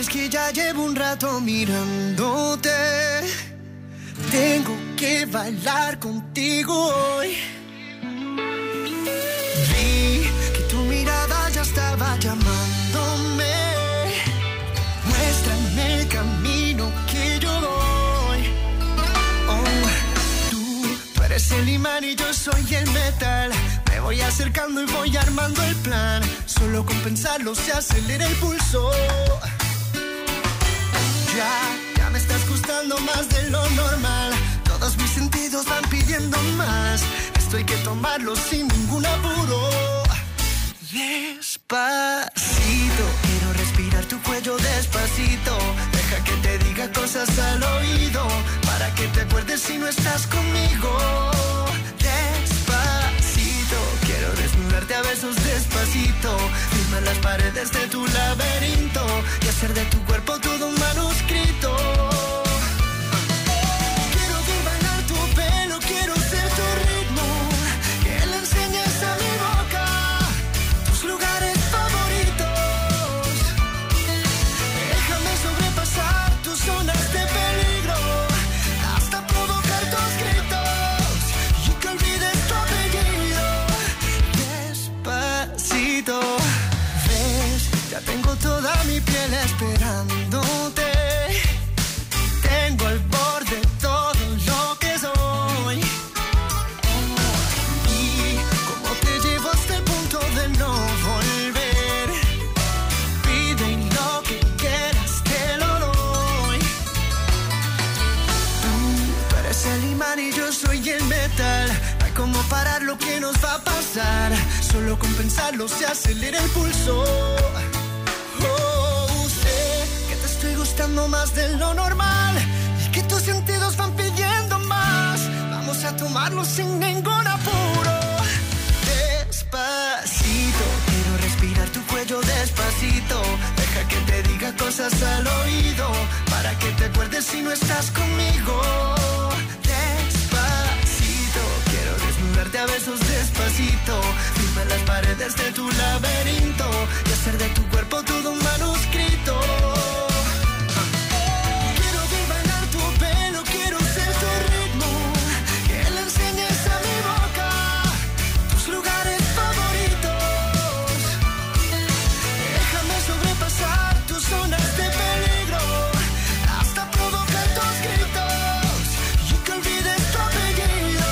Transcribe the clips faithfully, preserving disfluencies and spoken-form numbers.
sabes que ya llevo un rato mirándote. Tengo que bailar contigo hoy. Vi que tu mirada ya estaba llamándome. Muéstrame el camino que yo voy. Oh, tú, tú eres el imán y yo soy el metal. Me voy acercando y voy armando el plan. Solo con pensarlo se acelera el pulso. Ya, ya me estás gustando más de lo normal. Todos mis sentidos van pidiendo más. Esto hay que tomarlo sin ningún apuro. Despacito, quiero respirar tu cuello despacito. Deja que te diga cosas al oído, para que te acuerdes si no estás conmigo. Despacito, quiero desnudarte a besos despacito. Firmar las paredes de tu laberinto y hacer de tu cuerpo todo un manuscrito. Quiero ver bailar tu pelo, quiero ser tu ritmo. Que le enseñes a mi boca tus lugares favoritos. Déjame sobrepasar tus zonas de peligro, hasta provocar tus gritos y que olvides tu apellido. Despacito, ves, ya tengo toda mi piel esperándote. Tengo al borde todo lo que soy. Y como te llevo hasta el punto de no volver. Pide y lo que quieras te lo doy. Tú, tú eres el imán y yo soy el metal. No hay como parar lo que nos va a pasar. Solo con pensarlo se acelera el pulso. Oh, sé que te estoy gustando más de lo normal y que tus sentidos van pidiendo más. Vamos a tomarlo sin ningún apuro. Despacito, quiero respirar tu cuello despacito. Deja que te diga cosas al oído, para que te acuerdes si no estás conmigo. Despacito, quiero desnudarte a besos despacito. Firmar las paredes de tu laberinto y hacer de tu cuerpo todo un manuscrito. Quiero ver bailar tu pelo, quiero ser tu ritmo. Que le enseñes a mi boca tus lugares favoritos. Déjame sobrepasar tus zonas de peligro, hasta provocar tus gritos y que olvides tu apellido.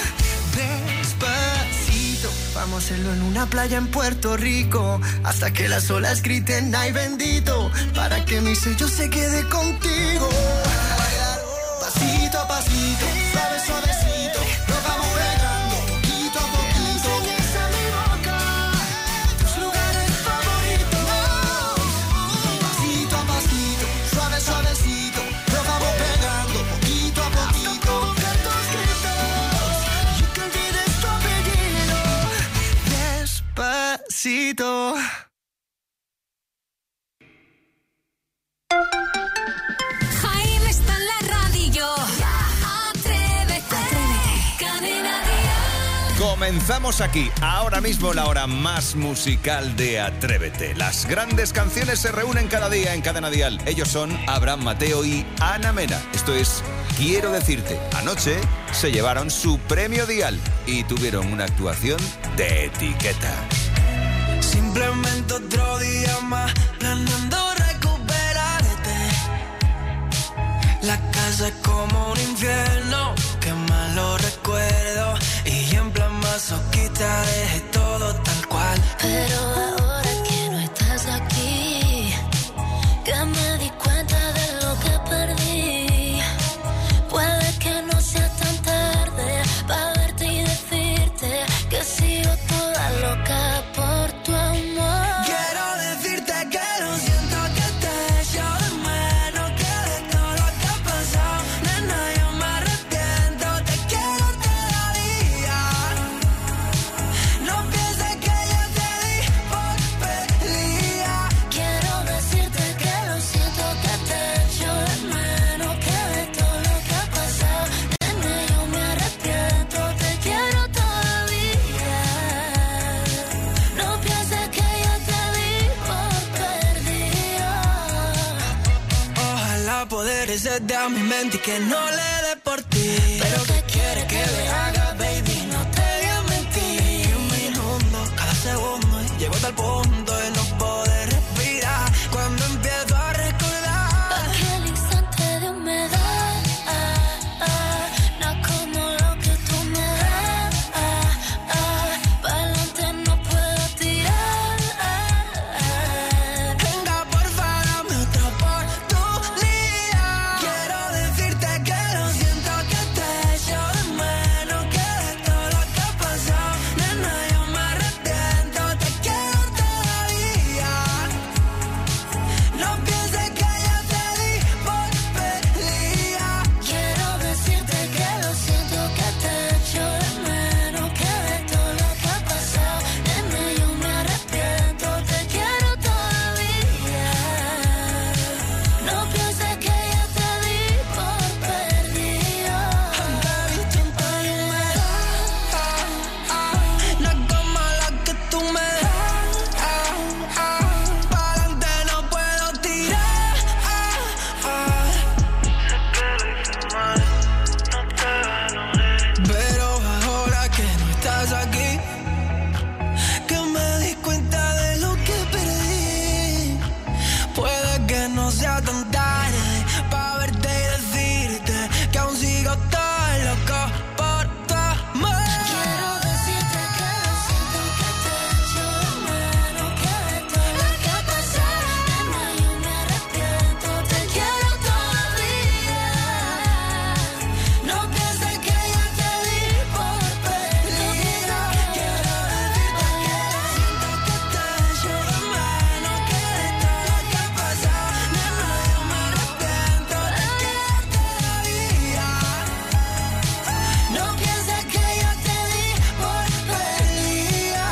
Despacito, vamos a hacerlo en una playa en Puerto Rico, hasta que las olas griten ay bendito, para que mi sello se quede contigo. Pasito a pasito, suave suavecito, nos vamos pegando poquito a poquito. Enseñes a mi boca tus lugares favoritos. Pasito a pasito, suave suavecito, nos vamos pegando poquito a poquito. Hasta provocar tus gritos y que olvides tu apellido. Despacito. Jaime está en la radio. Atrévete. Cadena Dial. Comenzamos aquí, ahora mismo la hora más musical de Atrévete. Las grandes canciones se reúnen cada día en Cadena Dial. Ellos son Abraham Mateo y Ana Mena. Esto es Quiero Decirte. Anoche se llevaron su premio Dial y tuvieron una actuación de etiqueta. Simplemente otro día más, planeando recuperarte. La casa es como un infierno, qué malo recuerdo. Y en plan masoquista dejé todo tal cual. Pero ahora que no estás aquí, que me di cuenta de lo que perdí. Puede que no sea tan tarde para verte y decirte que sigo toda loca por tu amor. Quiero decirte que lo siento, que te echo de menos, que de todo lo que ha pasado, nena, yo me arrepiento. Te quiero todavía. No pienses que yo te di por se dé a mi mente y que no le dé por ti. Pero ¿qué quiere que le haga, baby? No te voy a mentir. Un minuto, cada segundo, y llego hasta el punto de no poder respirar. Cuando empiezo a recordar aquel instante de humedad, ah, ah, no como lo que tú me das, ah, ah, pa'lante no puedo tirar, ah, ah. Venga, porfa, dame otra oportunidad. Quiero decirte que lo siento, que te echo de menos, que de todo lo que ha pasado, nena, yo me arrepiento, te quiero todavía. No pienses que ya te di por perdida. Quiero decirte que lo siento, que te echo de menos, que de todo lo que ha pasado, nena, yo me arrepiento, te quiero todavía. No pienses que ya te di por perdida. No es como la que tú me das, pa'lante no puedo tirar. Pero ahora que no estás aquí, que me di cuenta de lo que perdí, puede que no sea tan tarde pa' verte y decirte que aún sigo tan loco por tu amor. Quiero decirte que lo siento, que te echo de menos, que de todo lo que ha pasado, nena, yo me arrepiento, te quiero todavía. No pienses que ya te di por perdida. Quiero decirte que lo siento, que te echo de menos, que de todo lo que ha pasado, nena, yo me arrepiento, te quiero todavía. No pienses que ya te di por perdida.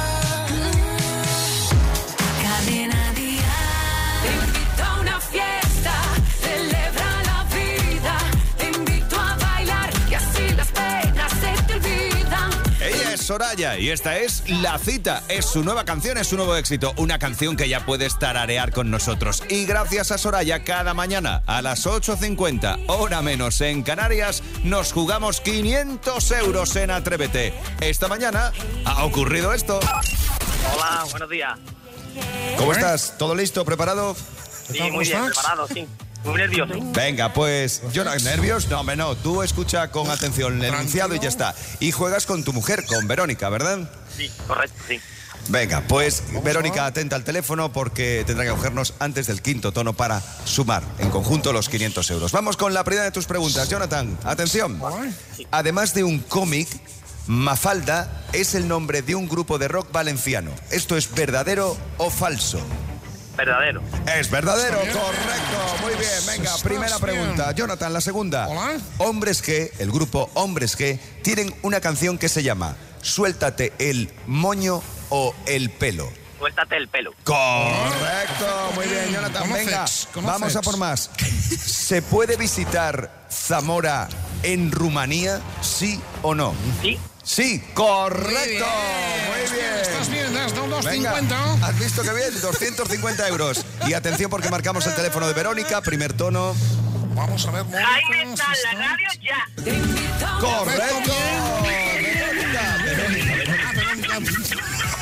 Cadena Dial. Te invito a una fiesta, celebra la vida. Te invito a bailar y así las penas se te olvidan. Ella es Soraya y esta es La Cita. Es su nueva canción, es su nuevo éxito. Una canción que ya puedes tararear con nosotros. Y gracias a Soraya, cada mañana a las ocho cincuenta, hora menos en Canarias, nos jugamos quinientos euros en Atrévete. Esta mañana ha ocurrido esto. Hola, buenos días. ¿Cómo estás? ¿Todo listo? ¿Preparado? Sí, muy bien, preparado, sí. Muy nervioso. Venga, pues, yo no, ¿nervios? No, hombre, no. Tú escucha con atención el enunciado y ya está. Y juegas con tu mujer, con Verónica, ¿verdad? Sí, correcto, sí. Venga, pues Verónica, atenta al teléfono porque tendrá que cogernos antes del quinto tono para sumar en conjunto los quinientos euros. Vamos con la primera de tus preguntas. Jonathan, atención. Además de un cómic, Mafalda es el nombre de un grupo de rock valenciano. ¿Esto es verdadero o falso? Verdadero. Es verdadero, correcto. Muy bien, venga, primera pregunta. Jonathan, la segunda. Hombres G, el grupo Hombres G, tienen una canción que se llama Suéltate el moño o el pelo. Suéltate el pelo. Correcto, muy bien, Jonathan. Venga, vamos a por más. ¿Se puede visitar Zamora en Rumanía, sí o no? Sí. Sí, correcto. Muy bien. Estás bien, das un doscientos Venga, cincuenta. ¿has visto qué bien? doscientos cincuenta euros. Y atención porque marcamos el teléfono de Verónica, primer tono. Vamos a ver, Mónica. Jaime está en la radio ya. ¡Correcto! Verónica, Verónica, Verónica.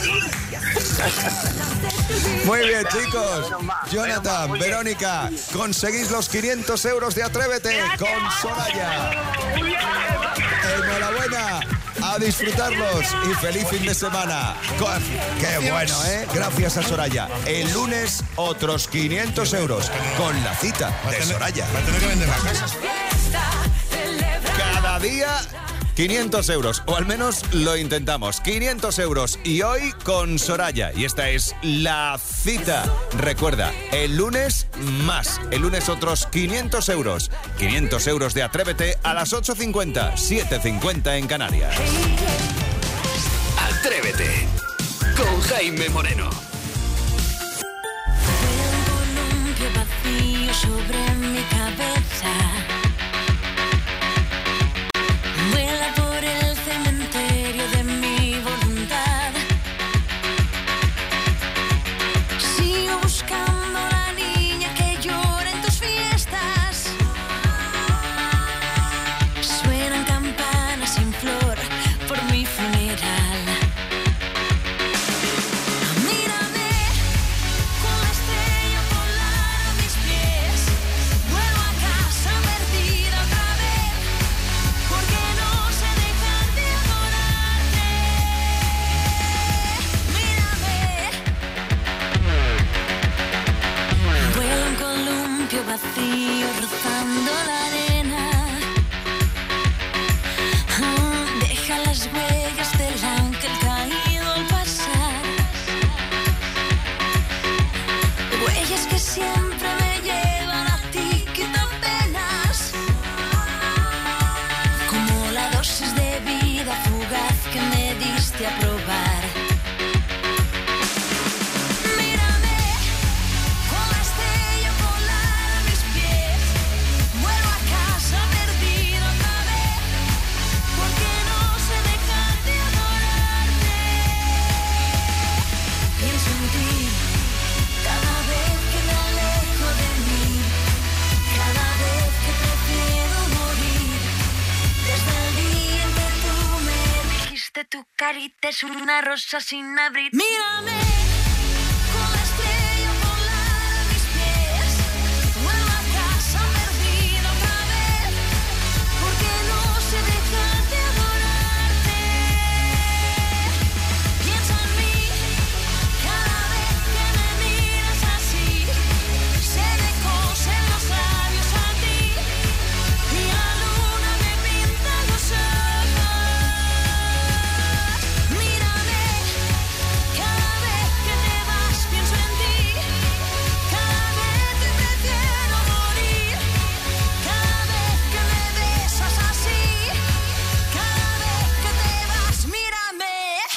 Muy bien, chicos. Jonathan, Verónica, conseguís los quinientos euros de Atrévete con Soraya. Enhorabuena. A disfrutarlos y feliz fin de semana. Qué bueno, ¿eh? Gracias a Soraya. El lunes, otros quinientos euros con La Cita de Soraya. Va a tener que vender la casa. Cada día, quinientos euros. O al menos lo intentamos. quinientos euros. Y hoy con Soraya. Y esta es La Cita. Recuerda, el lunes más. El lunes otros quinientos euros. quinientos euros de Atrévete a las ocho cincuenta, siete cincuenta en Canarias. Atrévete con Jaime Moreno. Veo un columpio vacío sobre mi cabeza. Vuela por el cementerio de mi voluntad. Sigo buscando la niña que llora en tus fiestas. las huellas del ángel caído al pasar. Huellas que siempre me llevan a ti, quitan penas. Como la dosis de vida fugaz que me diste a probar. Mírame, con la estrella polar a mis pies. Vuelvo a casa perdido otra vez, porque no sé dejar de adorarte. Pienso en ti cada vez que me alejo de mí, cada vez que prefiero morir. Desde el día en que tú me dijiste tu carita es una rosa sin abrir. Mírame, con la estrella polar a mis pies. Vuelvo a casa perdido otra vez, porque no sé dejar de adorarte. Piensa en mí cada vez que me miras así. Se me cosen los labios a ti, y la luna me pinta los ojos. Mírame, cada vez que te vas pienso en ti, cada vez te prefiero morir, cada vez que me besas así, cada vez que te vas, mírame.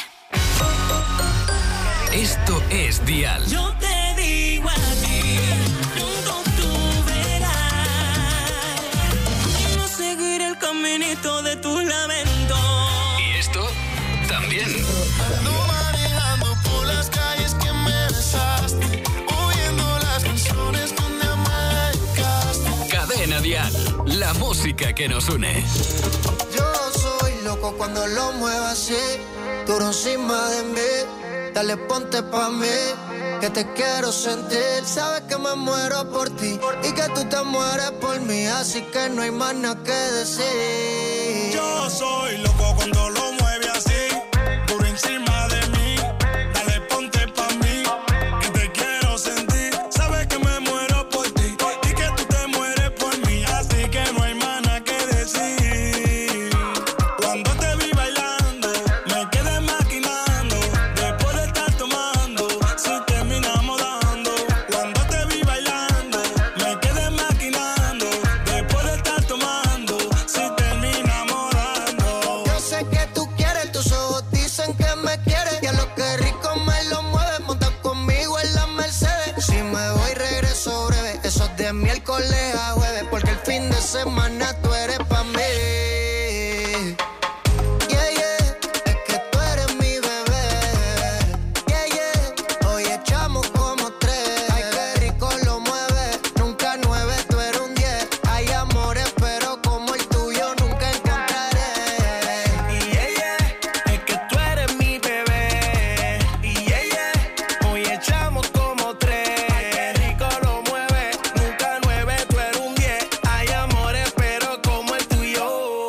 Esto es Dial. Yo te digo a ti, pronto tú verás. Y no seguir el caminito de tus lamentos. Y esto también. Ando manejando por las calles que me besaste, oyendo las canciones donde me dedicaste. Cadena Dial. La música que nos une. Yo soy loco cuando lo muevo así, duro encima de mí. Dale, ponte pa' mí, que te quiero sentir. Sabes que me muero por ti y que tú te mueres por mí, así que no hay más nada que decir. Yo soy loco cuando lo mueve así, duro encima de mí. Dale, ponte pa' mí, que te quiero sentir. Sabes que me muero por ti y que tú te mueres por mí, así que no hay más nada que decir. Cuando te vi bailando, me quedé maquinando. Después de estar tomando, si terminamos dando. Cuando te vi bailando, me quedé maquinando. Después de estar tomando, si terminamos dando. Yo sé que tú quieres, tus ojos dicen que me quieres, y a lo que rico me lo mueves, monta conmigo en la Mercedes. Si me voy regreso breve, esos de miércoles a jueves, porque el fin de semana tú eres pa' mí. Yeah, yeah, es que tú eres mi bebé. Yeah, yeah, hoy echamos como tres. Ay, qué rico lo mueve, nunca nueve, tú eres un diez. Hay amores, pero como el tuyo nunca encontraré. Y yeah, yeah, es que tú eres mi bebé. Y yeah, yeah, hoy echamos como tres. Ay, qué rico lo mueve, nunca nueve, tú eres un diez. Hay amores, pero como el tuyo.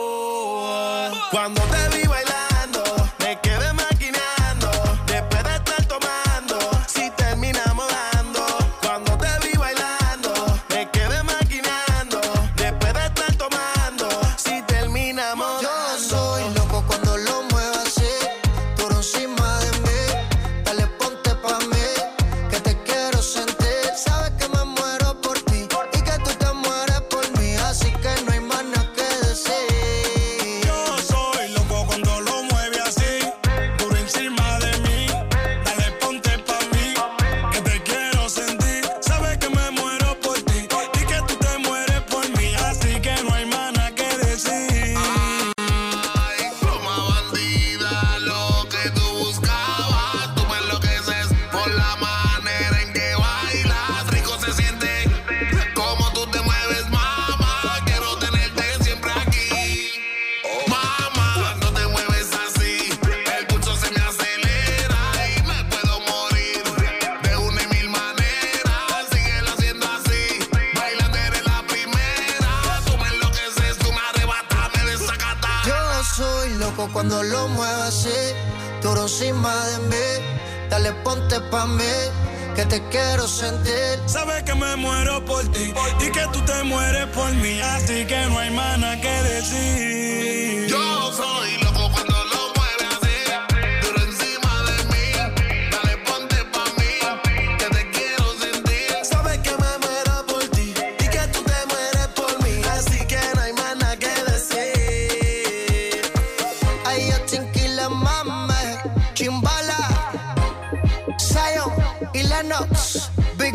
Cuando te vi bailando, me quedé maquinando. Después de estar tomando, si terminamos dando. Cuando te vi bailando, me quedé maquinando. Después de estar tomando, si terminamos Yo dando. soy loco cuando lo muevo así, duro encima de mí. Dale, ponte pa' mí, que te quiero sentir. Sabes que me muero por ti y que tú te mueres por mí, así que no hay más nada que decir. Yo soy loco cuando lo mueve así, duro encima de mí. Dale, ponte pa' mí, que te quiero sentir. Sabes que me muero por ti y que tú te mueres por mí, así que no hay más nada que decir. Ay, pluma bandida, lo que tú buscabas. Tú me enloqueces por la manera en que bailas. Rico se siente como tú te mueves, mamá. Quiero tenerte siempre aquí, mamá. Cuando te mueves así, el pulso se me acelera y me puedo morir de una y mil maneras. Síguelo haciendo así, bailando eres la primera. Tú me enloqueces, tú me arrebatas, me desacatas. Yo soy loco cuando lo muevo así, duro encima de mí. Dale, ponte pa' mí, que te quiero sentir. Sabes que me muero por ti y que tú te mueres por mí, así que no hay más nada que decir. Yo soy loco cuando lo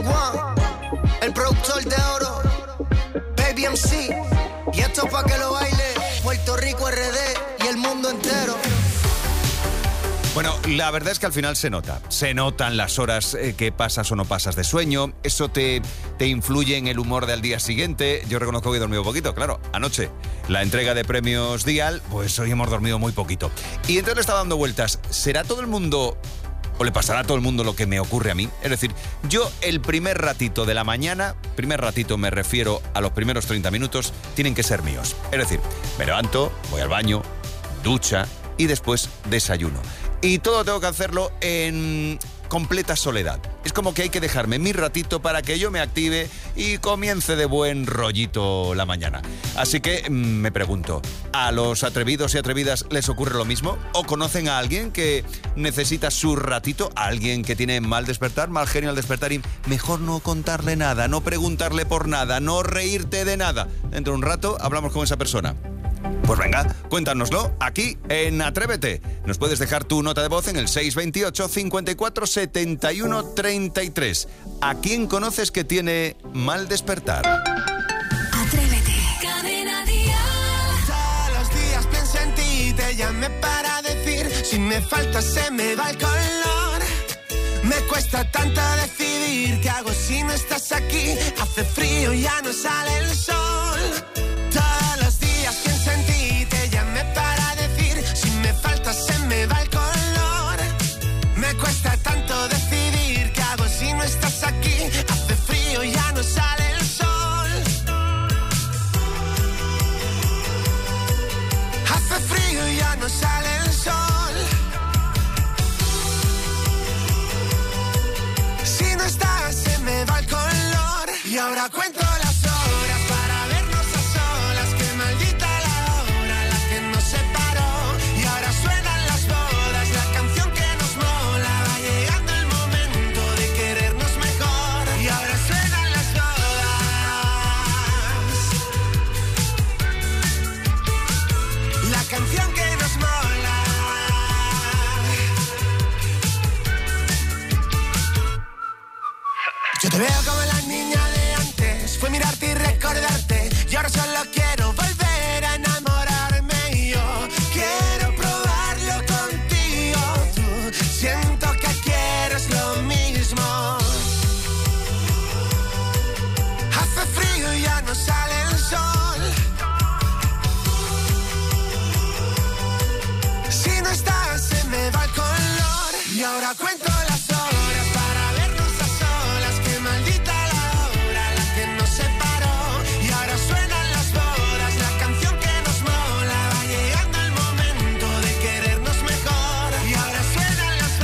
One, el productor de oro, Baby M C. Y esto pa' que lo baile Puerto Rico, R D y el mundo entero. Bueno, la verdad es que al final se nota. Se notan las horas eh, que pasas o no pasas de sueño. Eso te, te influye en el humor del día siguiente. Yo reconozco que he dormido poquito, claro. Anoche, la entrega de premios Dial, pues hoy hemos dormido muy poquito. Y entonces le estaba dando vueltas. ¿Será todo el mundo, o le pasará a todo el mundo lo que me ocurre a mí? Es decir, yo el primer ratito de la mañana, primer ratito me refiero a los primeros treinta minutos, tienen que ser míos. Es decir, me levanto, voy al baño, ducha y después desayuno. Y todo tengo que hacerlo en completa soledad. Es como que hay que dejarme mi ratito para que yo me active y comience de buen rollito la mañana. Así que mmm, me pregunto, ¿a los atrevidos y atrevidas les ocurre lo mismo? ¿O conocen a alguien que necesita su ratito? ¿A alguien que tiene mal despertar, mal genio al despertar y mejor no contarle nada, no preguntarle por nada, no reírte de nada? Dentro de un rato hablamos con esa persona. Pues venga, cuéntanoslo aquí en Atrévete. Nos puedes dejar tu nota de voz en el seis dos ocho, cincuenta y cuatro, setenta y uno, treinta y tres. ¿A quién conoces que tiene mal despertar? Atrévete. Cadena Dial. Todos los días pienso en ti, te llamé para decir, si me faltas se me va el color. Me cuesta tanto decidir, ¿qué hago si no estás aquí? Hace frío, ya no sale el sol. Todos los días pienso en ti, te llamé para decir, si me faltas se me va el color. Me cuesta tanto decidir, ¿qué hago si no estás aquí? Hace frío, ya no sale el sol. Hace frío, ya no sale el sol. Si no estás se me va el color. Y ahora cuento las horas para vernos a solas. Que maldita la hora, la que nos separó. Y ahora suenan las bodas, la canción que nos mola. Va llegando el momento de querernos mejor. Y ahora suenan las bodas, la canción que nos mola. Yo te veo como la niña de antes, fue mirarte y recordarte, y ahora solo quiero volver a enamorarme. Y yo quiero probarlo contigo, tú siento que quieres lo mismo. Hace frío y ya no sale el sol. Si no estás se me va el color. Y ahora cuento las horas para vernos a solas. Que maldita la hora, la que nos separó. Y ahora suenan las bodas, la canción que nos mola. Va llegando el momento de querernos mejor. Y ahora suenan las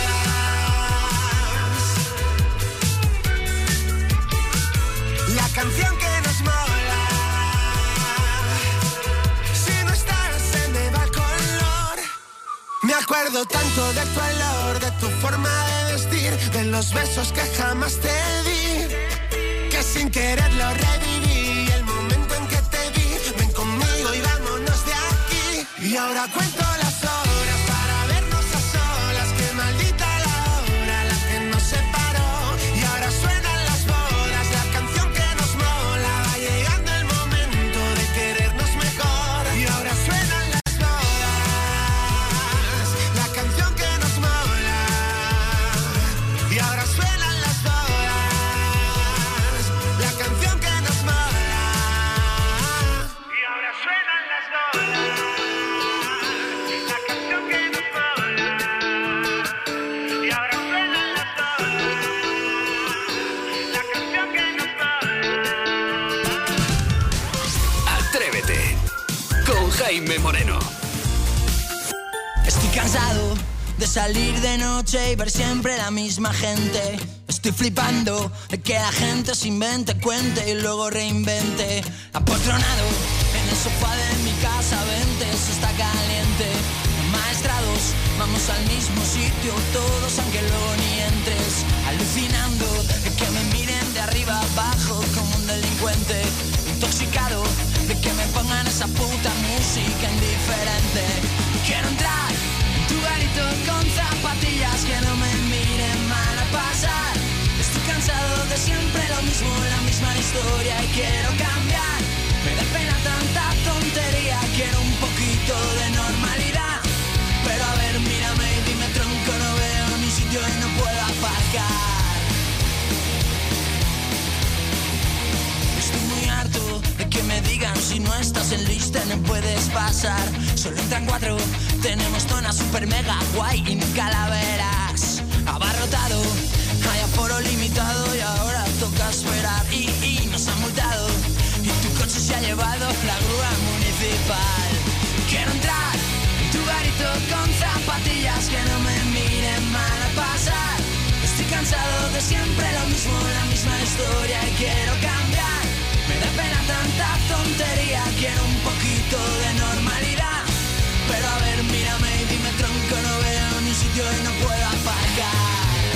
bodas, la canción que nos mola. Si no estás se me va el color. Me acuerdo tanto de tu olor, de tu forma de vestir, de los besos que jamás te di, que sin quererlo reviví. El momento en que te vi, ven conmigo y vámonos de aquí. Y ahora cuento las horas para vernos a solas. Que maldita la hora, la que nos separó. Y ahora suenan las bodas, la canción que nos mola. Va llegando el momento de querernos mejor. Y ahora suenan las bodas, la canción que nos mola. Y ahora suenan las bodas, la canción que nos mola. Y ahora suenan las bodas, la canción que nos mola. Y ahora suenan las bodas, la canción que nos mola. Atrévete con Jaime Moreno. Estoy cansado de salir de noche y ver siempre la misma gente. Estoy flipando de que la gente se invente, cuente y luego reinvente. Apotronado en el sofá de mi casa, vente, eso está caliente. Maestrados, vamos al mismo sitio todos aunque luego ni entres. Alucinando de que me miren de arriba abajo como un delincuente. Intoxicado de que me pongan esa puta música indiferente. Quiero entrar en tu garito con zapatillas que no me miren mal a pasar. Estoy cansado de mismo, la misma historia y quiero cambiar. Me da pena tanta tontería, quiero un poquito de normalidad. Pero a ver, mírame y dime tronco, no veo ni sitio y no puedo aparcar. Estoy muy harto de que me digan si no estás en lista no puedes pasar. Solo entran cuatro, tenemos zona super mega guay y nunca la verás. Abarrotado, hay aforo limitado y ahora toca esperar. Y, y nos han multado y tu coche se ha llevado la grúa municipal. Quiero entrar en tu garito con zapatillas que no me miren mal a pasar. Estoy cansado de siempre lo mismo, la misma historia y quiero cambiar. Me da pena tanta tontería, quiero un poquito de normalidad. Pero a ver, mírame y dime tronco, no veo ni sitio y no puedo aparcar.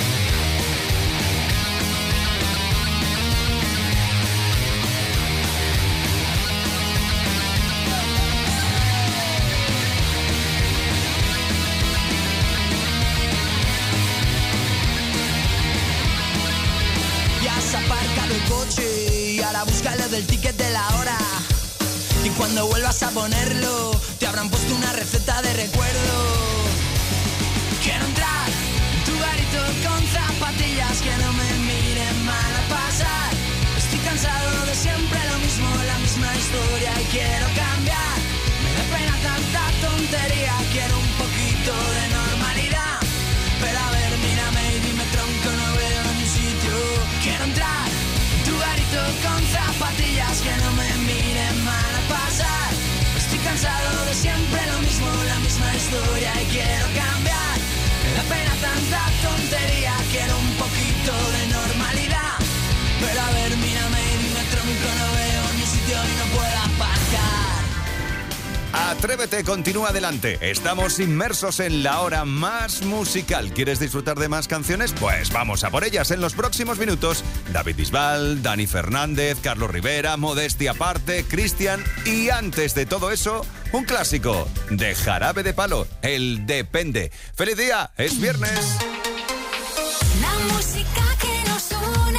Has aparcado el coche y ahora búscalo del ticket de la hora. Y cuando vuelvas a ponerlo, te habrán puesto una receta de recuerdo. Quiero entrar en tu garito con zapatillas que no me miren mal a pasar. Estoy cansado de siempre lo mismo, la misma historia y quiero cambiar. Me da pena tanta tontería, quiero un poquito de normalidad. Pero a ver, mírame y dime tronco, no veo ni sitio. Quiero entrar en tu garito con zapatillas que no me miren mal a pasar. Estoy cansado de siempre lo mismo, la misma historia y quiero cambiar. Me da pena tanta tontería, quiero un poquito de normalidad. Pero a ver, mírame y dime tronco, no veo ni sitio y no puedo aparcar. Atrévete, continúa adelante. Estamos inmersos en la hora más musical. ¿Quieres disfrutar de más canciones? Pues vamos a por ellas en los próximos minutos. David Bisbal, Dani Fernández, Carlos Rivera, Modestia Aparte, Cristian y antes de todo eso, un clásico de Jarabe de Palo, el Depende. ¡Feliz día! ¡Es viernes! La música que nos une.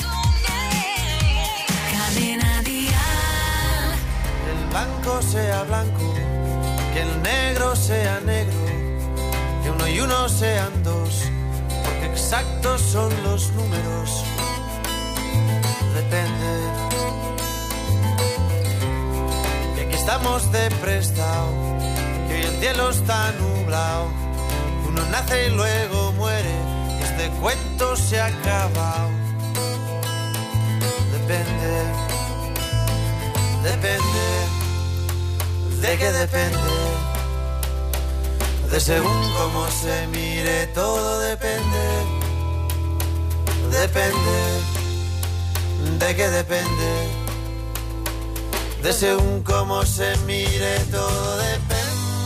Cadena Dial. El blanco sea blanco, que el negro sea negro, que uno y uno sean dos, porque exactos son los números. Depende. Que aquí estamos de prestado, que hoy el cielo está nublado, uno nace y luego muere, y este cuento se ha acabado. Depende. Depende. ¿De qué depende? De según cómo se mire, todo depende. Depende. ¿De qué depende? De según cómo se mire, todo depende.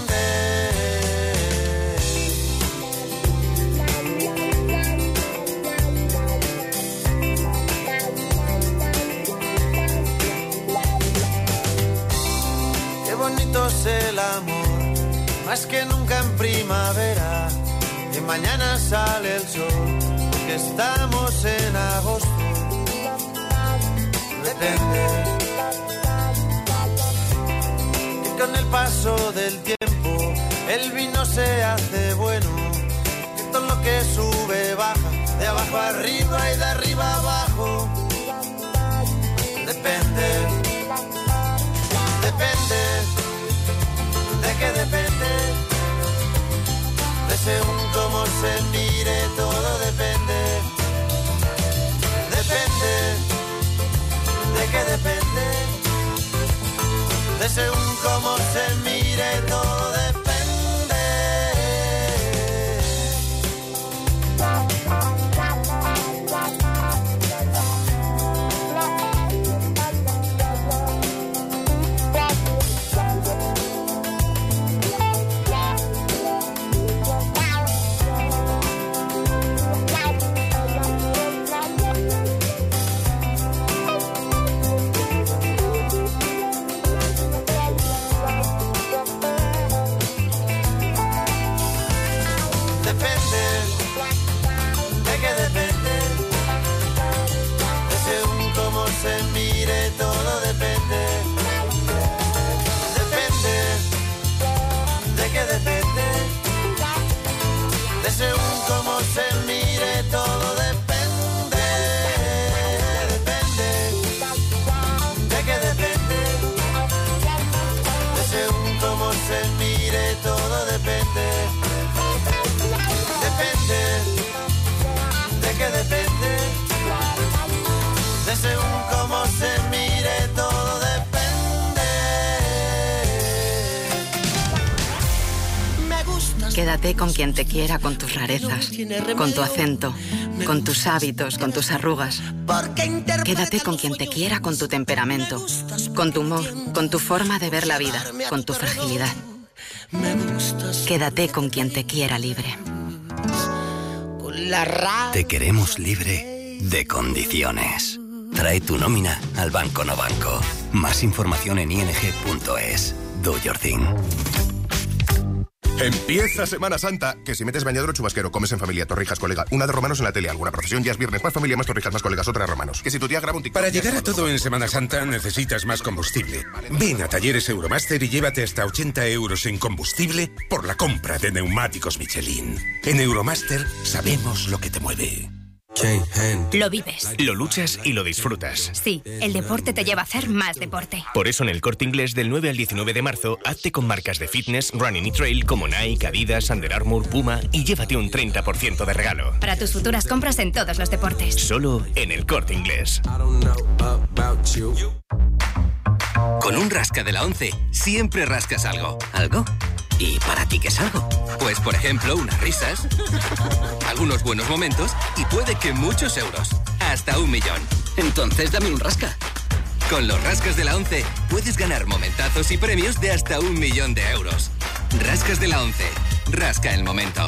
Bonito es el amor, más que nunca en primavera, y mañana sale el sol, porque estamos en agosto. Depende. Y con el paso del tiempo, el vino se hace bueno, y todo lo que sube baja, de abajo arriba y de arriba abajo. Depende. Depende, ¿de qué depende? De según cómo se mire, todo depende. Depende, ¿de qué depende? De según cómo se mire, todo depende. Depende, ¿de qué depende? De según se mire, todo depende. Depende. ¿De qué depende? De según cómo se mire, todo depende. Me gustas. Quédate con quien te quiera, con tus rarezas, con tu acento, con tus hábitos, con tus arrugas. Quédate con quien te quiera, con tu temperamento, con tu humor, con tu forma de ver la vida, con tu fragilidad. Quédate con quien te quiera libre. Te queremos libre de condiciones. Trae tu nómina al Banco No Banco. Más información en i n g punto es. Do your thing. Empieza Semana Santa, que si metes bañador o chubasquero, comes en familia, torrijas, colega, una de romanos en la tele, alguna procesión, ya es viernes, más familia, más torrijas, más colegas, otra de romanos. Que si tu tía graba un TikTok... Para llegar a todo en Semana Santa necesitas más combustible. Ven a Talleres Euromaster y llévate hasta ochenta euros en combustible por la compra de neumáticos Michelin. En Euromaster sabemos lo que te mueve. Lo vives. Lo luchas y lo disfrutas. Sí, el deporte te lleva a hacer más deporte. Por eso en el Corte Inglés del nueve al diecinueve de marzo, hazte con marcas de fitness, running y trail como Nike, Adidas, Under Armour, Puma y llévate un treinta por ciento de regalo. Para tus futuras compras en todos los deportes. Solo en el Corte Inglés. Con un rasca de la once, siempre rascas algo. ¿Algo? ¿Y para ti qué es algo? Pues, por ejemplo, unas risas, algunos buenos momentos y puede que muchos euros. Hasta un millón. Entonces dame un rasca. Con los rascas de la once, puedes ganar momentazos y premios de hasta un millón de euros. Rascas de la once. Rasca el momento.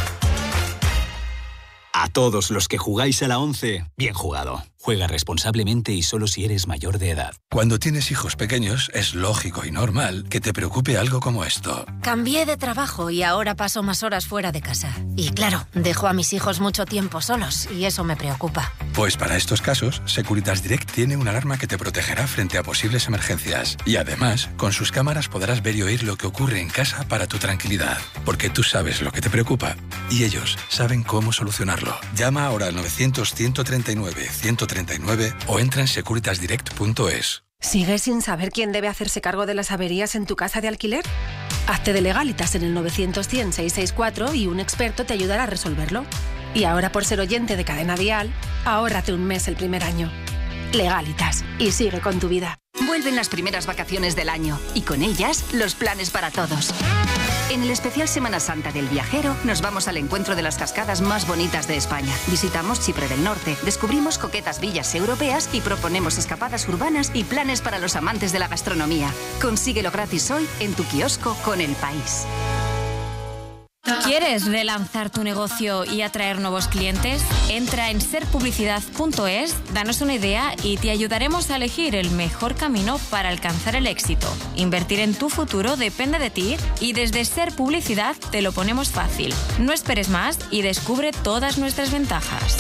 A todos los que jugáis a la once, bien jugado. Juega responsablemente y solo si eres mayor de edad. Cuando tienes hijos pequeños, es lógico y normal que te preocupe algo como esto. Cambié de trabajo y ahora paso más horas fuera de casa. Y claro, dejo a mis hijos mucho tiempo solos y eso me preocupa. Pues para estos casos, Securitas Direct tiene una alarma que te protegerá frente a posibles emergencias. Y además, con sus cámaras podrás ver y oír lo que ocurre en casa para tu tranquilidad. Porque tú sabes lo que te preocupa y ellos saben cómo solucionarlo. Llama ahora al novecientos, ciento treinta y nueve, ciento treinta y nueve o entra en securitas direct punto es. ¿Sigues sin saber quién debe hacerse cargo de las averías en tu casa de alquiler? Hazte de Legalitas en el novecientos, cien, seiscientos sesenta y cuatro y un experto te ayudará a resolverlo. Y ahora, por ser oyente de Cadena Dial, ahórrate un mes el primer año. Legalitas. Y sigue con tu vida. Vuelven las primeras vacaciones del año y con ellas los planes para todos. En el especial Semana Santa del Viajero nos vamos al encuentro de las cascadas más bonitas de España. Visitamos Chipre del Norte, descubrimos coquetas villas europeas y proponemos escapadas urbanas y planes para los amantes de la gastronomía. Consíguelo gratis hoy en tu kiosco con El País. ¿Quieres relanzar tu negocio y atraer nuevos clientes? Entra en ser publicidad punto es, danos una idea y te ayudaremos a elegir el mejor camino para alcanzar el éxito. Invertir en tu futuro depende de ti y desde Ser Publicidad te lo ponemos fácil. No esperes más y descubre todas nuestras ventajas.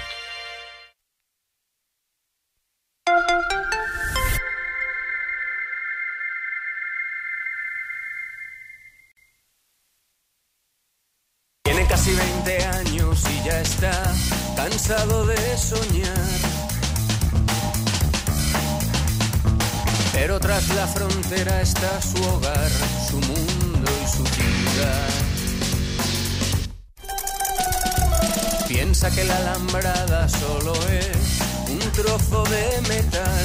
Casi veinte años y ya está cansado de soñar. Pero tras la frontera está su hogar, su mundo y su ciudad. Piensa que la alambrada solo es un trozo de metal.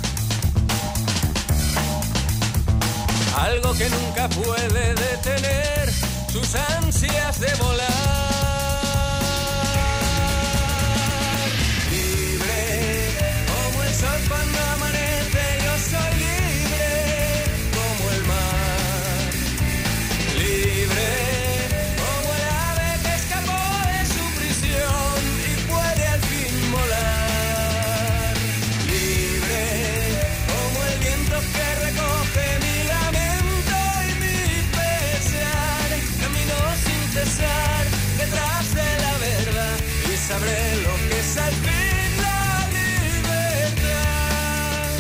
Algo que nunca puede detener sus ansias de volar. Libre como el sol cuando amanece, yo soy libre como el mar. Libre como el ave que escapó de su prisión y puede al fin volar. Libre como el viento que recoge mi lamento y mi pesar. Camino sin cesar detrás de la verdad y sabré lo que es al fin la libertad.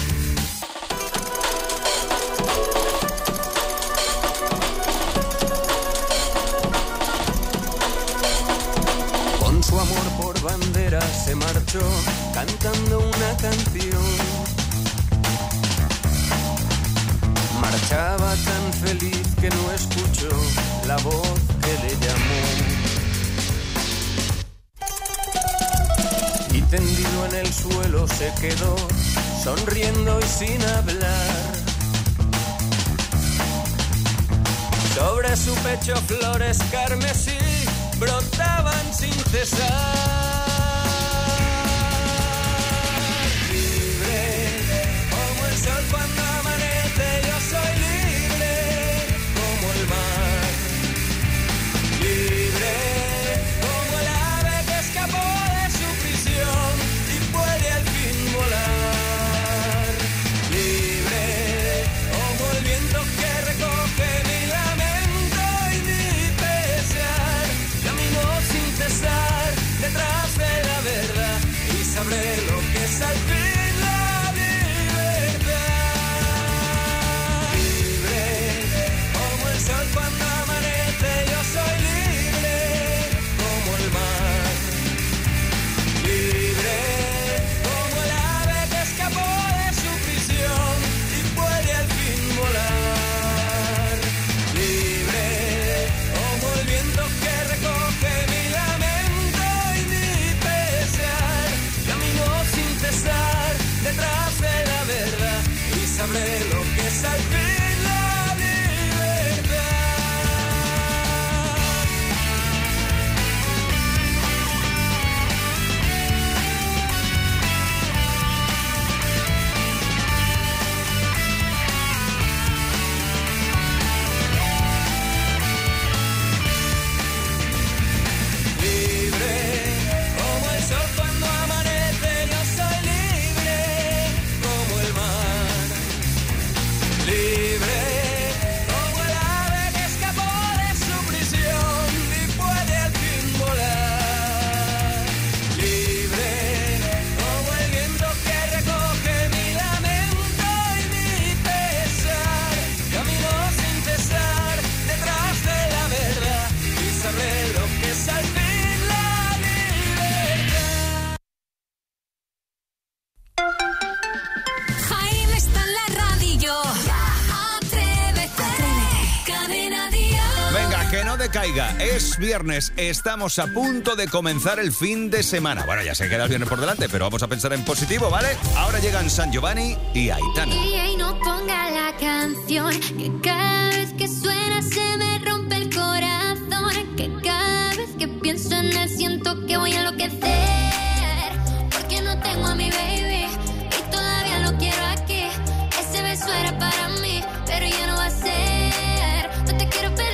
Con su amor por bandera se marchó cantando una canción. Estaba tan feliz que no escuchó la voz que le llamó. Y tendido en el suelo se quedó, sonriendo y sin hablar. Sobre su pecho flores carmesí brotaban sin cesar. Sol cuando amanece, yo soy libre como el mar, libre como el ave que escapó de su prisión y puede al fin volar, libre como el viento que recoge mi lamento y mi pesar, camino sin cesar detrás de la verdad y sabré lo que es al fin. Cuando amanece yo soy libre como el mar, libre como el ave que escapó de su prisión y puede al fin volar, libre como el viento que recoge mi lamento y mi pesar, camino sin cesar detrás de la verdad y sabré lo que es al fin. Caiga, es viernes, estamos a punto de comenzar el fin de semana. Bueno, ya se queda el viernes por delante, pero vamos a pensar en positivo, ¿vale? Ahora llegan San Giovanni y Aitana. Y no ponga la canción, que cada vez que suena se me rompe el corazón, que cada vez que pienso en él siento que voy a enloquecer, porque no tengo a mi baby y todavía lo quiero aquí. Ese beso era para mí, pero ya no va a ser. No te quiero perder,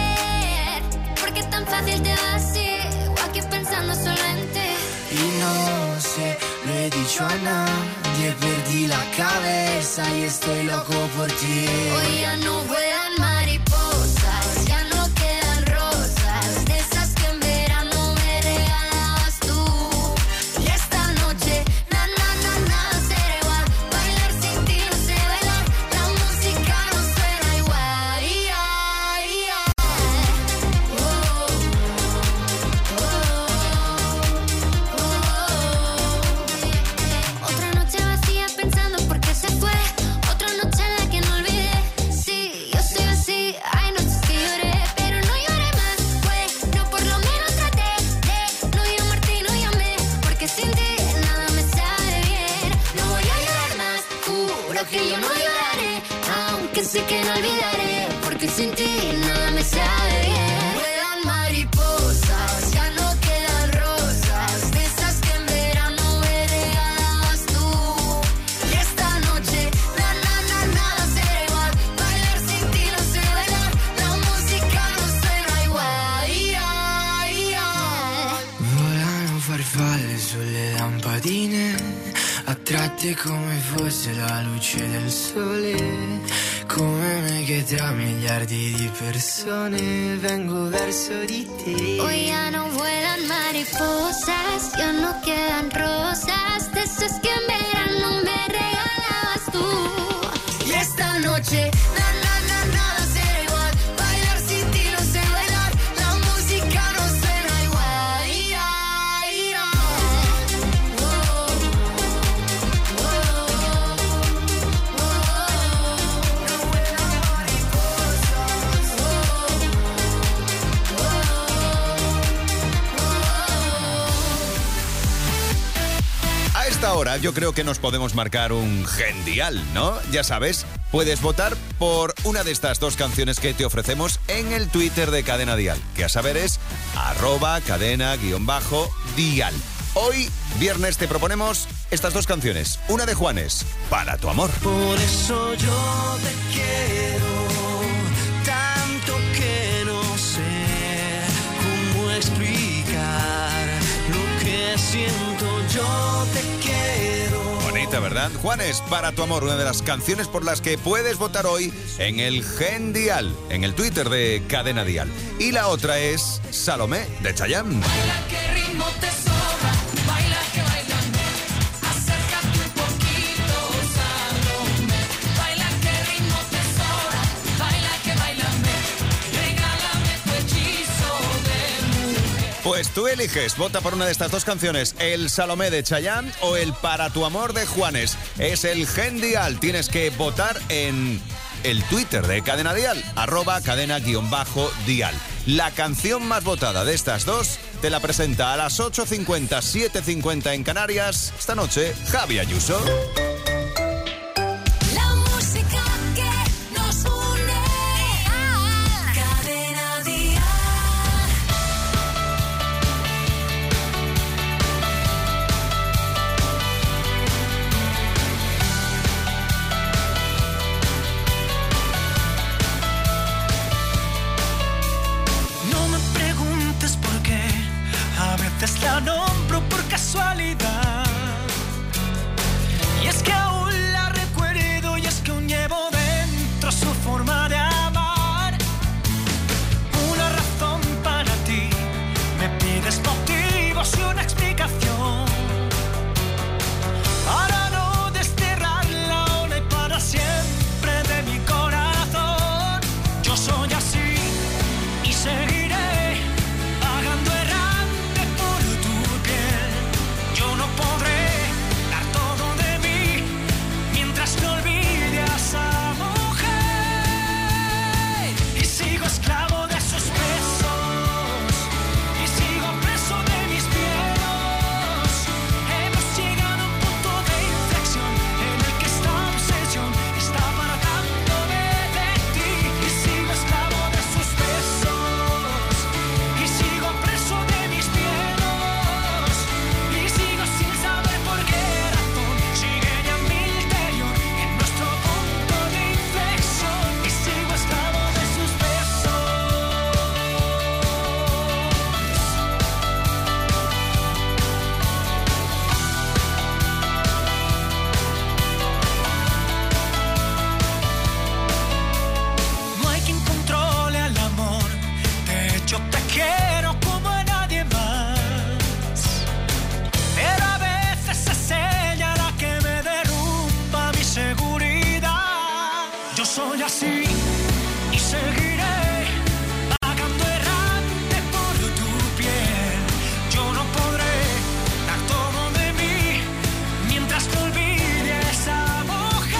tan fácil te va así, o aquí pensando solo en ti. Y no sé, lo he dicho a nadie, perdí la cabeza y estoy loco por ti. Hoy ya no vuelan mariposas, ya no quedan rosas, de esas que en verano me regalabas tú. Y esta noche, na na na nada será igual, bailar sin ti no sé bailar, la música no suena igual. Yeah, yeah. Otra noche vacía pensando por qué se fue, otra noche en la que no olvidé. Sí, yo soy así, hay noches que lloré, pero no lloré más. Pues, no, por lo menos traté de no llamarte y no llamé, porque sin ti nada me sabe bien. No voy a llorar más, juro que yo no lloraré, aunque sé que no olvidaré, porque sin ti nada me sabe bien. Vuelan mariposas, ya no quedan rosas, de esas que en verano me regalabas tú. Y esta noche, na na na nada será igual, bailar sin ti no sé bailar, la música no suena igual. Yeah, yeah. Volano farfalle sulle lampadine, attratte come fosse la luce del sole, come me che tra miliardi di persone vengo verso di te. Hoy ya no vuelan mariposas, ya no quedan rosas, de esas que en verano me regalabas tú. Y esta noche, na na na nada será igual, bailar sin ti no sé bailar, la música no suena igual. Yeah, yeah. Oh, oh, oh, oh. hora yo creo que nos podemos marcar un gendial, ¿no? Ya sabes, puedes votar por una de estas dos canciones que te ofrecemos en el Twitter de Cadena Dial, que a saber es arroba cadena guión bajo dial. Hoy, viernes, te proponemos estas dos canciones. Una de Juanes, Para tu amor. Por eso yo te quiero tanto que no sé cómo explicar lo que siento. Yo te quiero. Bonita, ¿verdad? Juanes, Para tu amor, una de las canciones por las que puedes votar hoy en el Gendial, en el Twitter de Cadena Dial. Y la otra es Salomé, de Chayanne. Baila que ritmo te sobra, baila que bailame, acércate un poquito, Salomé. Baila que ritmo te sobra, baila que bailame, regálame tu hechizo de mujer. Pues tú eliges, vota por una de estas dos canciones, el Salomé de Chayanne o el Para tu amor de Juanes. Es el Gendial, tienes que votar en el Twitter de Cadena Dial, arroba cadena guión bajo dial. La canción más votada de estas dos te la presenta a las ocho cincuenta, siete cincuenta en Canarias, esta noche, Javi Ayuso. La música que nos une, Cadena Dial. No me preguntes por qué, a veces la nombro por casualidad. Y es que aún la recuerdo y es que aún llevo dentro su forma de amar. Una razón para ti, me pides motivos y una explicación para no desterrarla ahora y para siempre de mi corazón. Yo soy así y seguiré vagando errante por tu piel. Yo no podré dar todo de mí mientras no olvide a esa mujer. Y sigo esclavo de sus besos y sigo preso de mis miedos. Hemos llegado a un punto de inflexión en el que esta obsesión está apartándome de ti. Y sigo esclavo de sus besos y sigo preso de mis miedos. Y sigo sin saber por qué razón sigue ya mi interior en nuestro punto de inflexión. Y sigo esclavo de sus besos. No hay quien controle al amor, de hecho te quiero como a nadie más. Pero a veces es ella la que me derrumba mi seguridad. Yo soy así y seguiré vagando errante por tu piel. Yo no podré dar todo de mí mientras no olvide a esa mujer.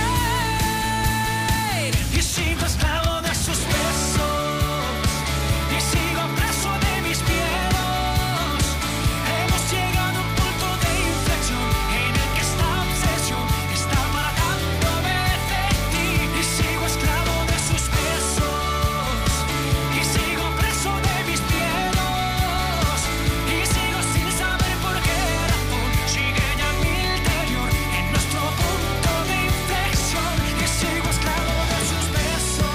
Y sigo esclavo de sus besos y sigo preso de mis miedos. Hemos llegado a un punto de inflexión en el que esta obsesión está apartándome de ti. Y sigo esclavo de sus besos y sigo preso de mis miedos. Y sigo sin saber por qué razón sigue ya mi interior en nuestro punto de inflexión. Y sigo esclavo de sus besos.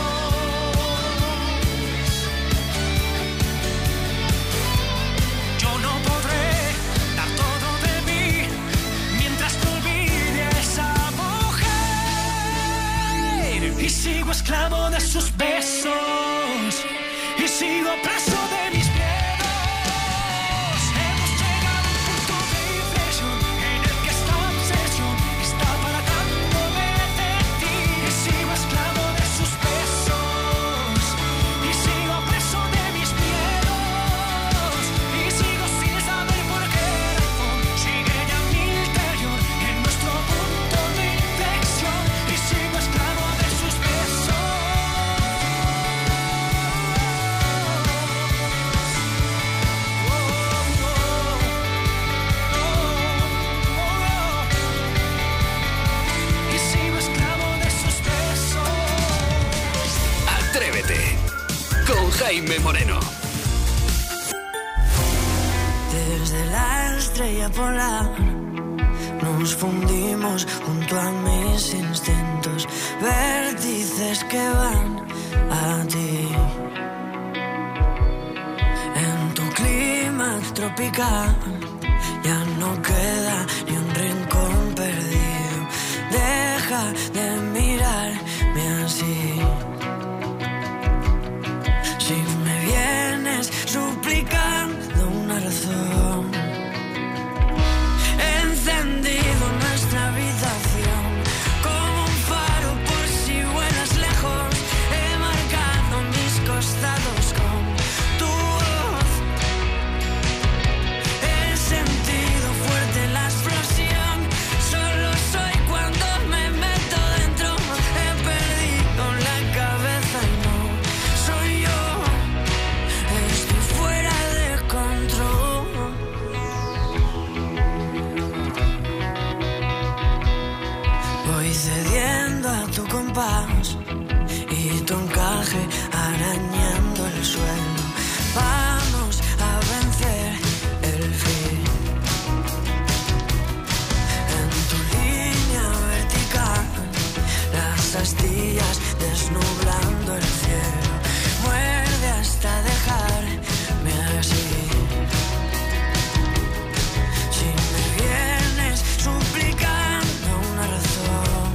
Yo no podré dar todo de mí mientras no olvide a esa mujer. Y sigo esclavo de sus besos y sigo preso de mis miedos. Hemos llegado a un punto de inflexión en el que esta obsesión está apartándome de ti. Y sigo esclavo de sus besos y sigo preso de mis miedos. Y sigo sin saber por qué razón sigue ya mi interior en nuestro punto de inflexión. Y sigo esclavo de sus besos. Jaime Moreno. Desde la estrella polar nos fundimos junto a mis instintos, vértices que van a ti. En tu clima tropical ya no queda ni un rincón perdido. Deja de mirarme así. Si me vienes suplicando una razón, he encendido nuestra habitación como un faro por si vuelas lejos. He marcado mis costados con tu voz. He sentido fuerte la explosión. Solo soy cuando me meto dentro. He perdido la cabeza y no soy yo. Estoy fuera de control. Voy cediendo a tu compás y tu encaje arañando el suelo. Vamos a vencer el fin. En tu línea vertical, las astillas desnublando el cielo. Muerde hasta dejarme así. Si me vienes suplicando una razón,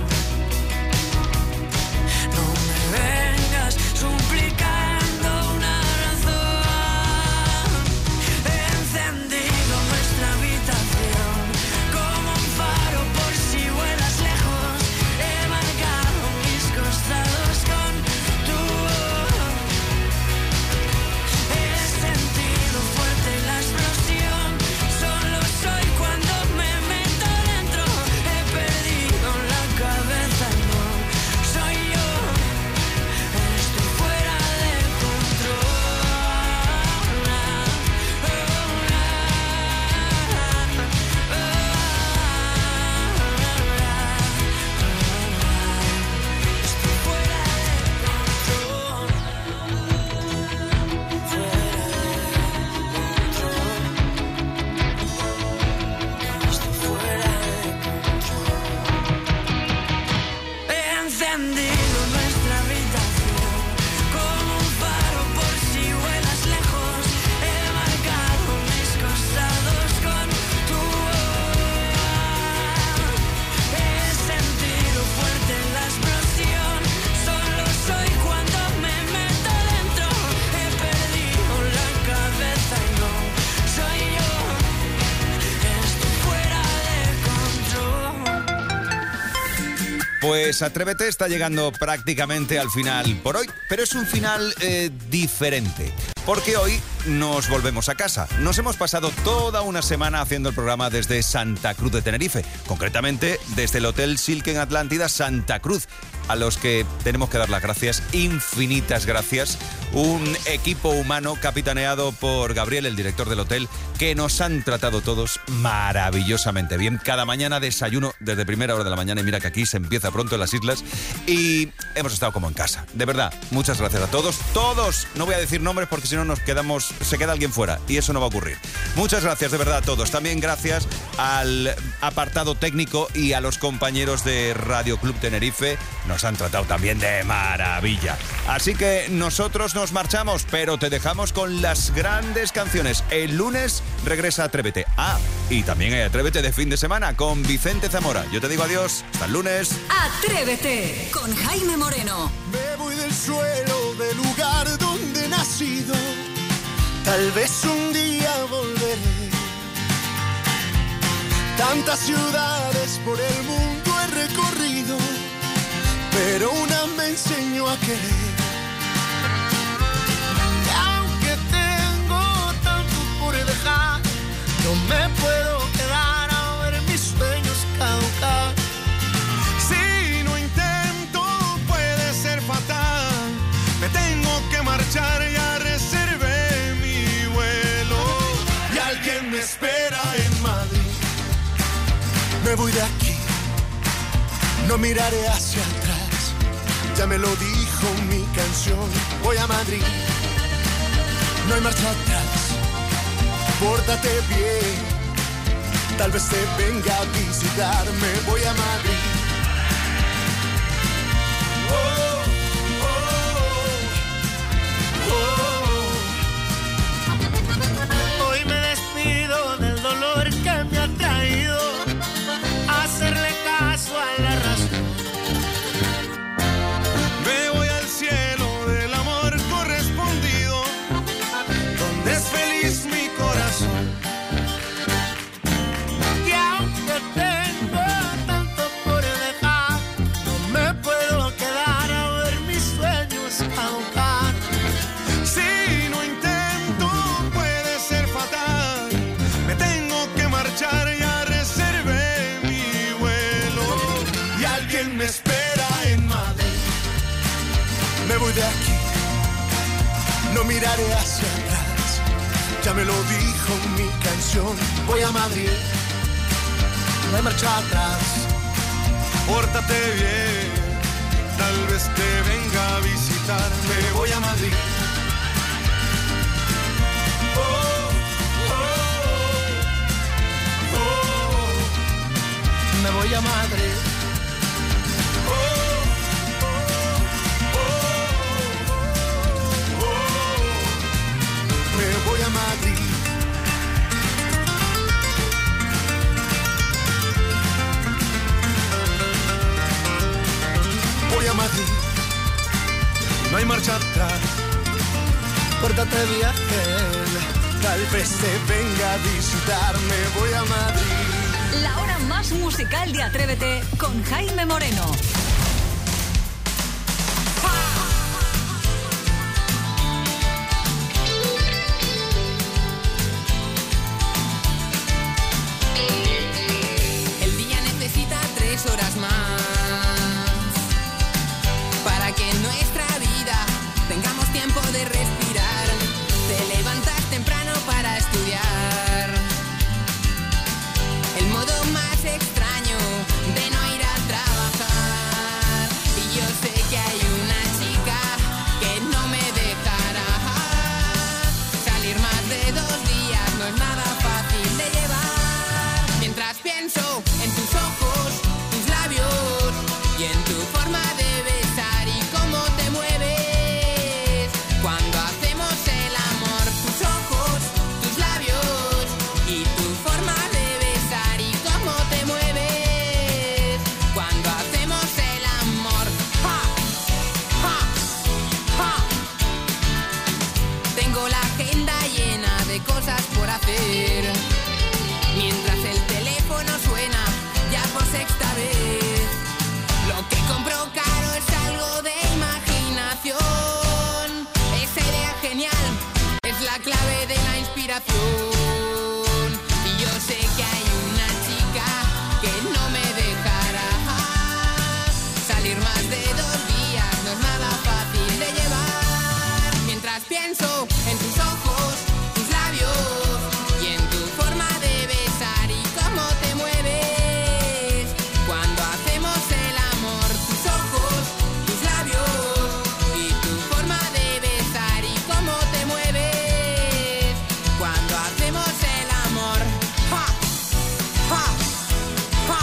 no me vengas suplicando una razón. He encendido nuestra habitación como un faro por si vuelas lejos. He marcado mis costados con tu voz. He sentido fuerte la explosión. Solo soy cuando me meto dentro. He perdido la cabeza, no soy yo. Estoy fuera de control. Estoy fuera He encendido nuestra habitación como un faro por si vuelas lejos. He marcado mis costados con tu voz. He sentido fuerte la explosión. Solo soy cuando me meto dentro. He perdido la cabeza y no soy yo. Estoy fuera de control. Pues Atrévete está llegando prácticamente al final por hoy, pero es un final eh, diferente, porque hoy nos volvemos a casa. Nos hemos pasado toda una semana haciendo el programa desde Santa Cruz de Tenerife, concretamente desde el Hotel Silken Atlántida Santa Cruz, a los que tenemos que dar las gracias, infinitas gracias. Un equipo humano capitaneado por Gabriel, el director del hotel, que nos han tratado todos maravillosamente bien. Cada mañana desayuno desde primera hora de la mañana, y mira que aquí se empieza pronto en las islas, y hemos estado como en casa. De verdad, muchas gracias a todos. Todos, no voy a decir nombres porque si no nos quedamos, se queda alguien fuera, y eso no va a ocurrir. Muchas gracias de verdad a todos. También gracias al apartado técnico y a los compañeros de Radio Club Tenerife. Nos han tratado también de maravilla. Así que nosotros nos marchamos, pero te dejamos con las grandes canciones. El lunes regresa Atrévete. Ah, y también hay Atrévete de fin de semana con Vicente Zamora. Yo te digo adiós, hasta el lunes. Atrévete con Jaime Moreno. Me voy del suelo del lugar donde he nacido. Tal vez un día volveré. Tantas ciudades por el mundo he recorrido, pero una me enseñó a querer. Y aunque tengo tanto por dejar, no me puedo quedar a ver mis sueños caducar. Si no intento puede ser fatal. Me tengo que marchar, ya reservé mi vuelo. Y alguien me espera en Madrid. Me voy de aquí, no miraré hacia atrás. Ya me lo dijo mi canción. Voy a Madrid, no hay marcha atrás. Pórtate bien, tal vez te venga a visitar, me voy a Madrid. Oh, oh, oh. Hoy me despido del dolor que me ha traído a hacerle caso a la razón. Me voy al cielo del amor correspondido, donde es feliz mi corazón. Y aunque tengo tanto por dejar, no me puedo quedar a ver mis sueños ahogar. Si no intento puede ser fatal, me tengo que marchar, ya reservé mi vuelo. Y alguien me espera en Madrid. Me voy de aquí, no miraré hacia atrás. Ya me lo dijo mi canción. Voy a Madrid, no hay marcha atrás. Pórtate bien, tal vez te venga a visitar. Me voy a Madrid. Oh, oh, oh. Me voy a Madrid. Oh, oh, oh, oh, oh. Me voy a Madrid. Voy a Madrid, No hay marcha atrás. pórtate viaje, tal vez te venga a visitar, me voy a Madrid. La hora más musical de Atrévete con Jaime Moreno. El día necesita tres horas más para que en nuestra vida tengamos tiempo de respirar. Te levantas temprano para estudiar. El modo más extraño de no ir a trabajar. Y yo sé que hay una chica que no me dejará salir más de dos días. No es nada fácil de llevar. Mientras pienso en tus ojos, tus labios y en tu forma de besar y cómo te mueves cuando hacemos el amor. Tus ojos, tus labios y tu forma de besar y cómo te mueves cuando hacemos el amor. ¡Ja! ¡Ja! ¡Ja! Tengo la agenda llena de cosas por hacer mientras el teléfono suena ya por sexta vez. Lo que compro caro es algo de imaginación. Esa idea genial es la clave de la inspiración. Y yo sé que hay una chica que no me dejará salir más de dos días. No es nada fácil de llevar. Mientras pienso en tus ojos, tus labios y en tu forma de besar y cómo te mueves cuando hacemos el amor. Tus ojos, tus labios y tu forma de besar y cómo te mueves cuando hacemos el amor. ¡Ja! ¡Ja! ¡Ja!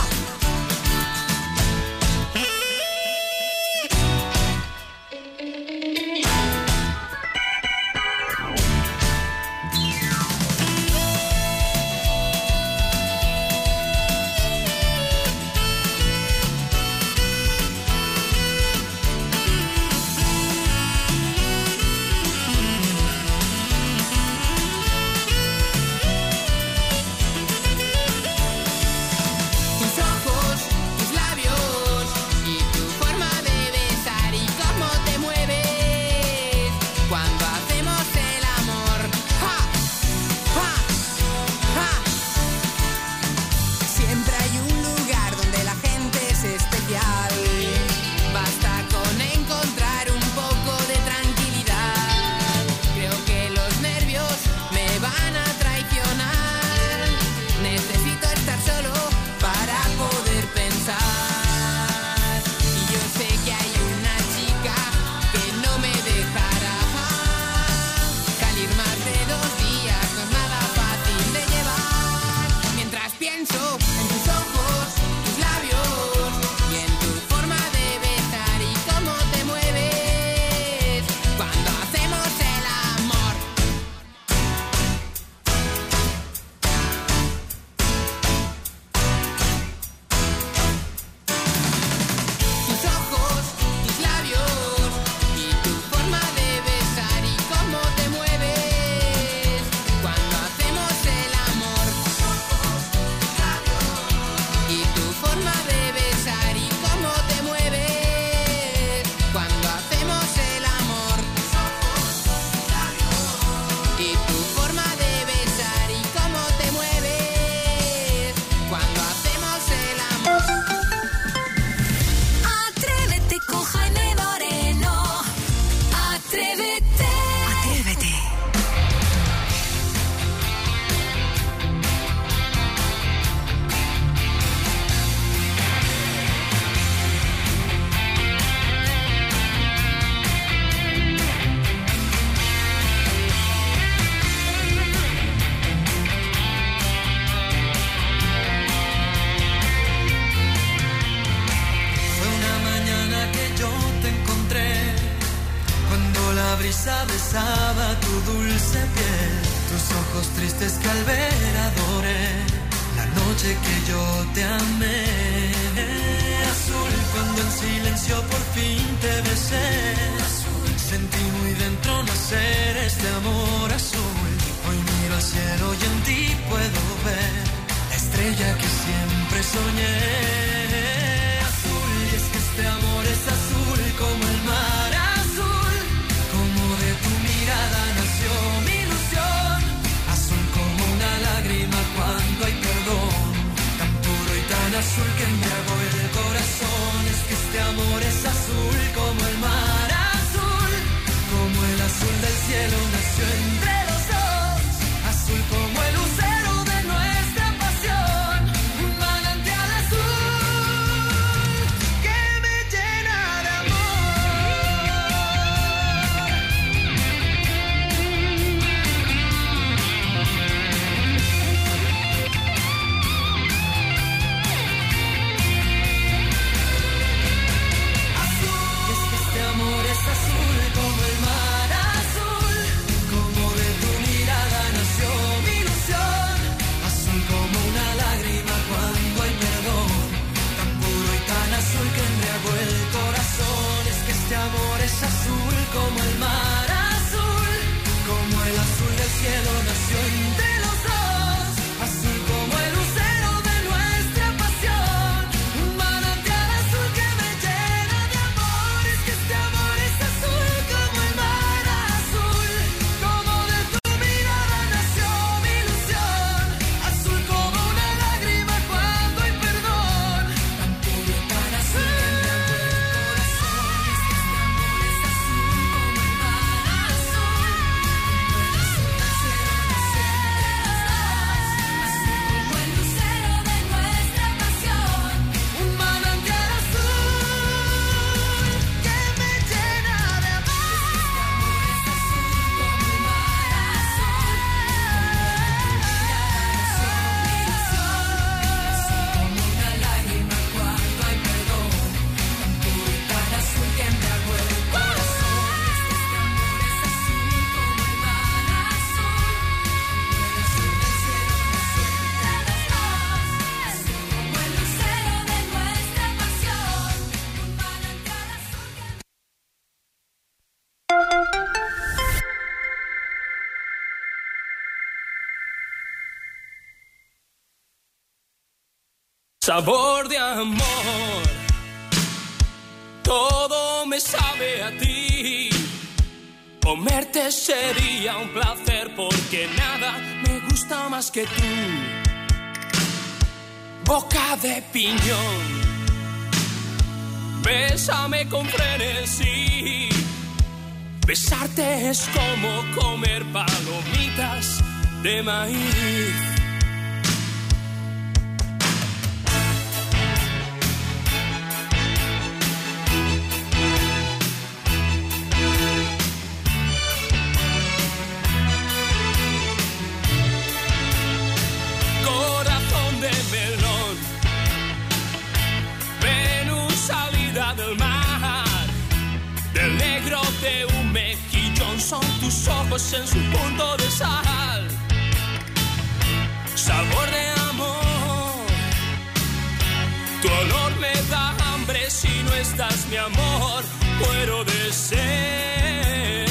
besaba tu dulce piel, tus ojos tristes que al ver adoré, la noche que yo te amé. Azul, cuando en silencio por fin te besé, azul, sentí muy dentro nacer este amor azul. Hoy miro al cielo y en ti puedo ver la estrella que siempre soñé. Azul, y es que este amor es azul como el mar azul, como de tu mirada nació mi ilusión. Azul como una lágrima cuando hay perdón, tan puro y tan azul que embriagó el corazón. Es que este amor es azul como el mar azul, como el azul del cielo nació entre los dos. Azul como el lucero de nuestra pasión, un manantial azul que me llena de azul como el mar azul, como de tu mirada nació mi ilusión. Azul como una lágrima cuando hay perdón, tan puro y tan azul que embriagó el corazón. Es que este amor es azul como el mar azul, como el azul del cielo nació entre los dos. Azul como el lucero de nuestra pasión, un manantial azul que me llena de amor. Es que este amor es azul como el mar azul, como de tu mirada nació mi ilusión. Azul como una lágrima cuando hay perdón, tan puro y tan azul que embriagó el corazón. Es que este amor es azul como el mar azul, como el azul del cielo nació entre los dos. Azul como el lucero de nuestra pasión, un manantial azul que me llena de amor. Es que este amor es azul como el mar azul, como una lágrima cuando hay perdón, tan puro y tan azul que embriagó el corazón. Es que este amor es azul como el mar azul, como el azul del cielo nació entre los dos. Azul como el lucero de nuestra pasión, un manantial azul que Sabor de amor, todo me sabe a ti. Comerte sería un placer porque nada me gusta más que tú. Boca de piñón, bésame con frenesí. Besarte es como comer palomitas de maíz. Corazón de melón, Venus salida del mar, del negro de un mejillón son tus ojos en su punto de sal. Sabor de amor, tu olor me da hambre si no estás, mi amor, muero de sed.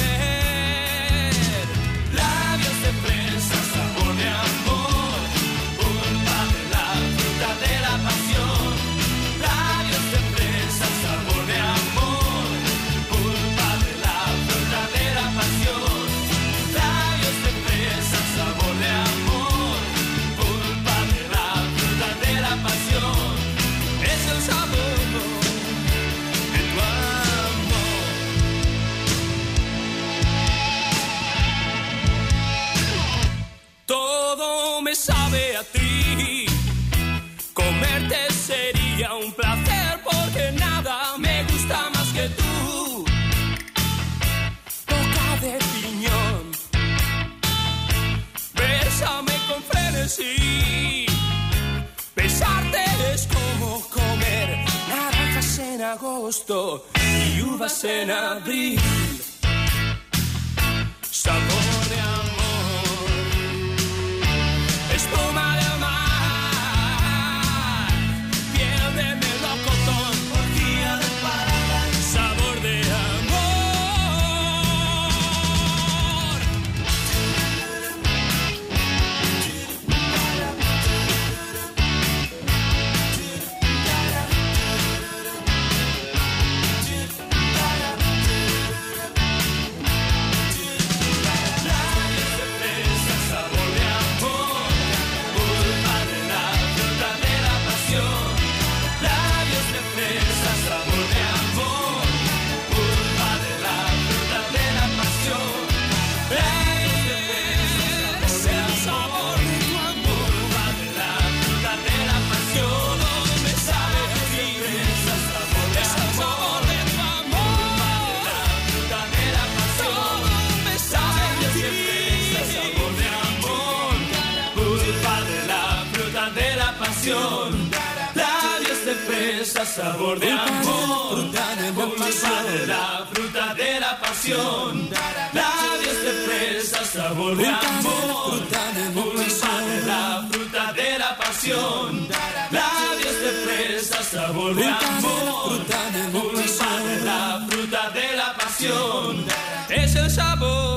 Labios de fresa, sabor de amor, pulpa de la fruta de la pasión. Labios de fresa, sabor de amor, pulpa de la fruta de la pasión. Labios de fresa, sabor de amor, pulpa de la fruta de la pasión. Es el sabor de tu amor. Todo me sabe a ti. Comerte sería un placer porque nada me gusta más que tú. Boca de piñón, bésame con frenesí. Besarte es como comer naranjas en agosto y uvas en abril. sabor de amor, espuma de mar, piel de melocotón, orgía de parada, sabor de amor. Labios de fresa, sabor de amor, pulpa de la fruta de la pasión. Labios de fresa, sabor de amor, pulpa de la fruta de la pasión. Labios de fresa, sabor de amor, pulpa de la fruta de la pasión. Es el sabor